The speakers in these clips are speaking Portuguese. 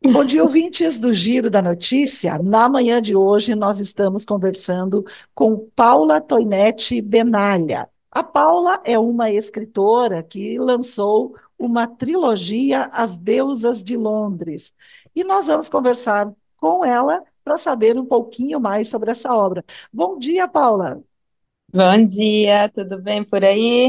Bom dia, ouvintes do Giro da Notícia. Na manhã de hoje, nós estamos conversando com Paula Toinetti Benalha. A Paula é uma escritora que lançou uma trilogia, As Deusas de Londres. E nós vamos conversar com ela para saber um pouquinho mais sobre essa obra. Bom dia, Paula. Bom dia, tudo bem por aí?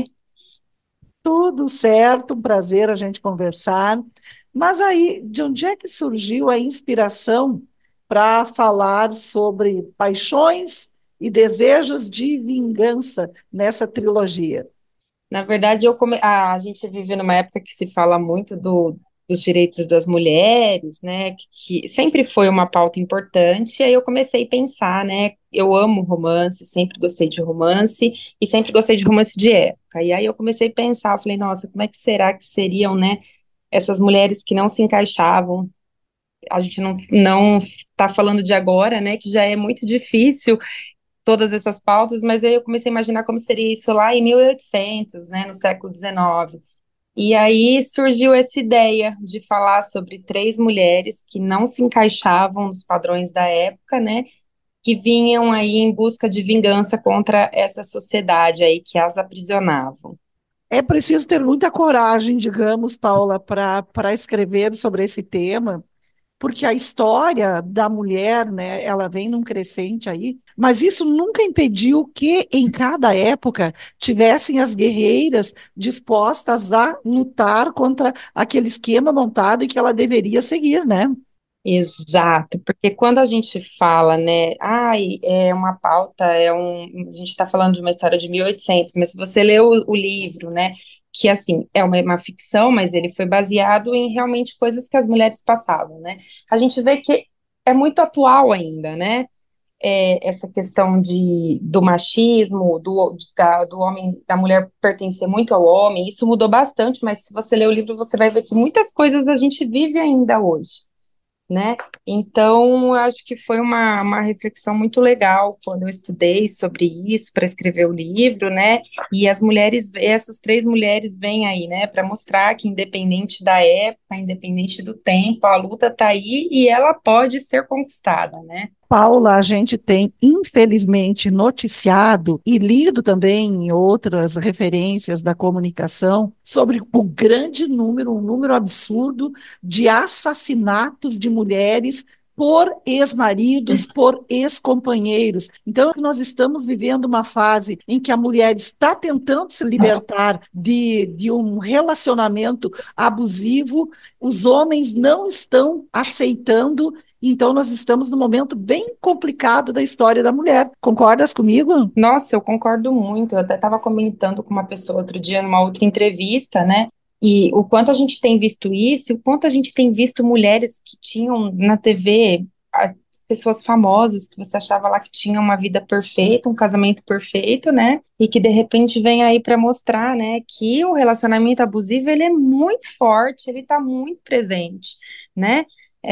Tudo certo, um prazer a gente conversar. Mas aí, de onde é que surgiu a inspiração para falar sobre paixões e desejos de vingança nessa trilogia? Na verdade, a gente vive numa época que se fala muito dos direitos das mulheres, né? Que sempre foi uma pauta importante. E aí eu comecei a pensar, né? Eu amo romance, sempre gostei de romance e sempre gostei de romance de época. E aí eu comecei a pensar, eu falei, nossa, como é que será que seriam, né? Essas mulheres que não se encaixavam. A gente não tá falando de agora, né? Que já é muito difícil todas essas pautas, mas aí eu comecei a imaginar como seria isso lá em 1800, né, no século XIX. E aí surgiu essa ideia de falar sobre três mulheres que não se encaixavam nos padrões da época, né, que vinham aí em busca de vingança contra essa sociedade aí que as aprisionavam. É preciso ter muita coragem, digamos, Paula, para escrever sobre esse tema, porque a história da mulher, né, ela vem num crescente aí, mas isso nunca impediu que em cada época tivessem as guerreiras dispostas a lutar contra aquele esquema montado e que ela deveria seguir, né? Exato, porque quando a gente fala, né, ai, é uma pauta, a gente está falando de uma história de 1800, mas se você lê o livro, né, que assim, é uma ficção, mas ele foi baseado em realmente coisas que as mulheres passavam, né, a gente vê que é muito atual ainda, né, essa questão do machismo, do homem, da mulher pertencer muito ao homem, isso mudou bastante, mas se você ler o livro, você vai ver que muitas coisas a gente vive ainda hoje, né? Então, acho que foi uma reflexão muito legal quando eu estudei sobre isso para escrever o livro, né? E essas três mulheres vêm aí, né, para mostrar que independente da época, independente do tempo, a luta está aí e ela pode ser conquistada, né? Paula, a gente tem, infelizmente, noticiado e lido também em outras referências da comunicação sobre o grande número, um número absurdo de assassinatos de mulheres por ex-maridos, por ex-companheiros. Então, nós estamos vivendo uma fase em que a mulher está tentando se libertar de um relacionamento abusivo, os homens não estão aceitando, então, nós estamos num momento bem complicado da história da mulher. Concordas comigo? Nossa, eu concordo muito. Eu até estava comentando com uma pessoa outro dia numa outra entrevista, né? E o quanto a gente tem visto isso, e o quanto a gente tem visto mulheres que tinham na TV, pessoas famosas que você achava lá que tinham uma vida perfeita, um casamento perfeito, né? E que de repente vem aí para mostrar, né, que o relacionamento abusivo ele é muito forte, ele está muito presente, né?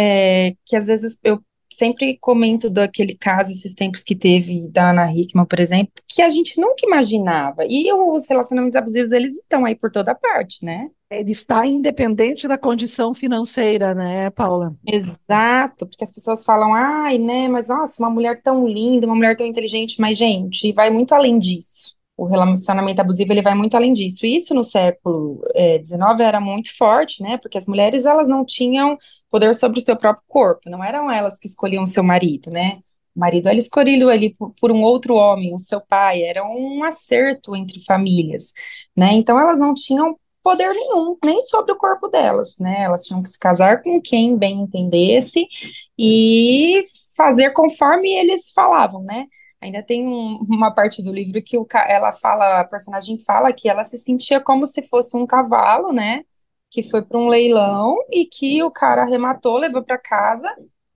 Que às vezes eu sempre comento daquele caso, esses tempos que teve da Ana Hickman, por exemplo, que a gente nunca imaginava. E os relacionamentos abusivos, eles estão aí por toda parte, né? Ele está independente da condição financeira, né, Paula? Exato, porque as pessoas falam, ai, né, mas nossa, uma mulher tão linda, uma mulher tão inteligente, mas, gente, vai muito além disso. O relacionamento abusivo, ele vai muito além disso. E isso no século XIX era muito forte, né, porque as mulheres, elas não tinham poder sobre o seu próprio corpo, não eram elas que escolhiam o seu marido, né, o marido era escolhido ali por um outro homem, o seu pai, era um acerto entre famílias, né, então elas não tinham poder nenhum, nem sobre o corpo delas, né? Elas tinham que se casar com quem bem entendesse e fazer conforme eles falavam, né? Ainda tem uma parte do livro que ela fala, a personagem fala que ela se sentia como se fosse um cavalo, né? Que foi para um leilão e que o cara arrematou, levou para casa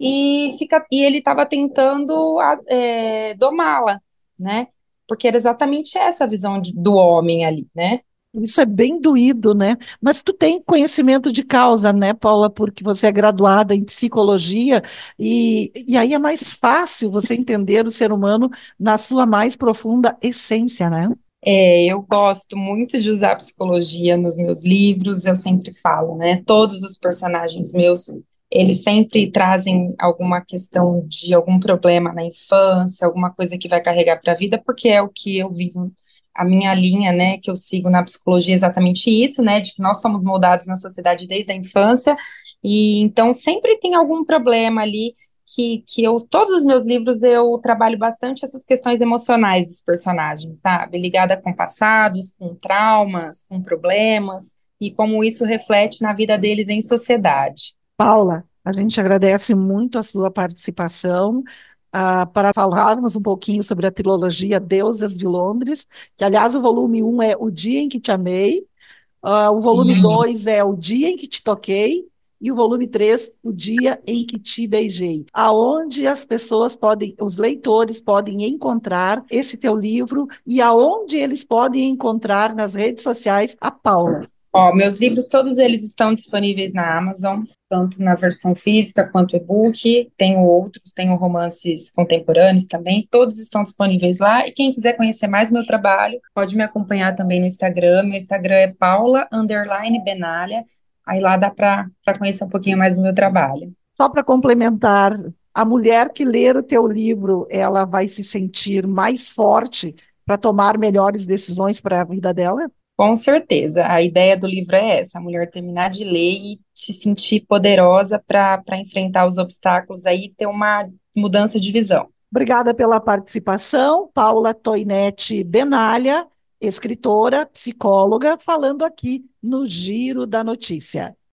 e ele estava tentando domá-la, né? Porque era exatamente essa a visão do homem ali, né? Isso é bem doído, né? Mas tu tem conhecimento de causa, né, Paula? Porque você é graduada em psicologia e aí é mais fácil você entender o ser humano na sua mais profunda essência, né? Eu gosto muito de usar psicologia nos meus livros, eu sempre falo, né? Todos os personagens meus Eles sempre trazem alguma questão de algum problema na infância, alguma coisa que vai carregar para a vida, porque é o que eu vivo, a minha linha, né, que eu sigo na psicologia é exatamente isso, né, de que nós somos moldados na sociedade desde a infância, e então sempre tem algum problema ali todos os meus livros eu trabalho bastante essas questões emocionais dos personagens, sabe? Ligada com passados, com traumas, com problemas, e como isso reflete na vida deles em sociedade. Paula, a gente agradece muito a sua participação, para falarmos um pouquinho sobre a trilogia Deusas de Londres, que, aliás, o volume um é O Dia em que Te Amei, o volume Sim. 2 é O Dia em que Te Toquei, e o volume 3, O Dia em que Te Beijei, aonde as pessoas podem, os leitores podem encontrar esse teu livro e aonde eles podem encontrar nas redes sociais a Paula. Ó, meus livros, todos eles estão disponíveis na Amazon, tanto na versão física quanto e-book. Tenho outros, tenho romances contemporâneos também, todos estão disponíveis lá. E quem quiser conhecer mais meu trabalho, pode me acompanhar também no Instagram. Meu Instagram é paula_benalha. Aí lá dá para conhecer um pouquinho mais do meu trabalho. Só para complementar, a mulher que ler o teu livro, ela vai se sentir mais forte para tomar melhores decisões para a vida dela? Com certeza, a ideia do livro é essa, a mulher terminar de ler e se sentir poderosa para enfrentar os obstáculos aí e ter uma mudança de visão. Obrigada pela participação, Paula Toinete Benalha, escritora, psicóloga, falando aqui no Giro da Notícia.